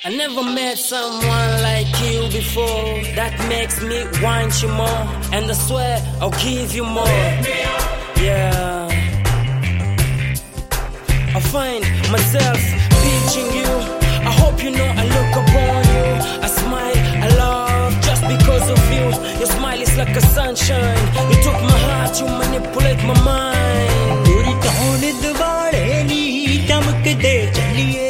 I never met someone like you before. That makes me want you more, and I swear I'll give you more. Yeah, I find myself pitching you. I hope you know I look upon you. I smile, I love just because of you. Your smile is like a sunshine. You took my heart, you manipulate my mind. तेरी चाहत वाले नी चमक दे चलिए